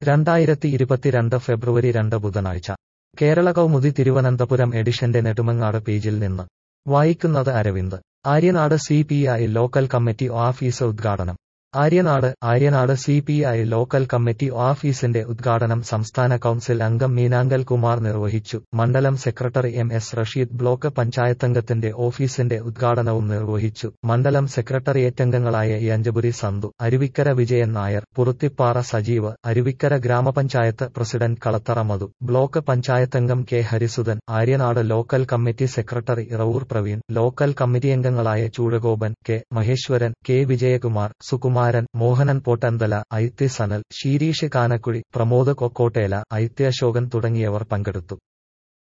2022 ഫെബ്രുവരി 2 ബുധനാഴ്ച കേരള കൗമുദി തിരുവനന്തപുരം എഡിഷന്റെ നെടുമങ്ങാട് പേജിൽ നിന്ന് വായിക്കുന്നത് Aravind. Aryanad CPI local committee office ഉദ്ഘാടനം. ആര്യനാട് CPI ലോക്കൽ കമ്മിറ്റി ഓഫീസിന്റെ ഉദ്ഘാടനം സംസ്ഥാന കൗൺസിൽ അംഗം മീനാങ്കൽ കുമാർ നിർവഹിച്ചു. മണ്ഡലം സെക്രട്ടറി MS റഷീദ് ബ്ലോക്ക് പഞ്ചായത്തംഗത്തിന്റെ ഓഫീസിന്റെ ഉദ്ഘാടനവും നിർവഹിച്ചു. മണ്ഡലം സെക്രട്ടേറിയറ്റംഗങ്ങളായ യഞ്ചപുരി സന്തു, അരുവിക്കര വിജയൻ നായർ, പുറുത്തിപ്പാറ സജീവ്, അരുവിക്കര ഗ്രാമപഞ്ചായത്ത് പ്രസിഡന്റ് കളത്തറ മധു, ബ്ലോക്ക് പഞ്ചായത്തംഗം K Harisudhan, Aryanad local committee secretary Ravoor Praveen, local കമ്മിറ്റിയംഗങ്ങളായ ചൂഴകോപൻ, K മഹേശ്വരൻ, K വിജയകുമാർ, സുകുമാരൻ, മോഹനൻ പോട്ടന്തല, ഐത്തി സനൽ, ശീരീഷ് കാനക്കുഴി, പ്രമോദ് കൊക്കോട്ടേല, ഐത്തി അശോകൻ തുടങ്ങിയവർ പങ്കെടുത്തു.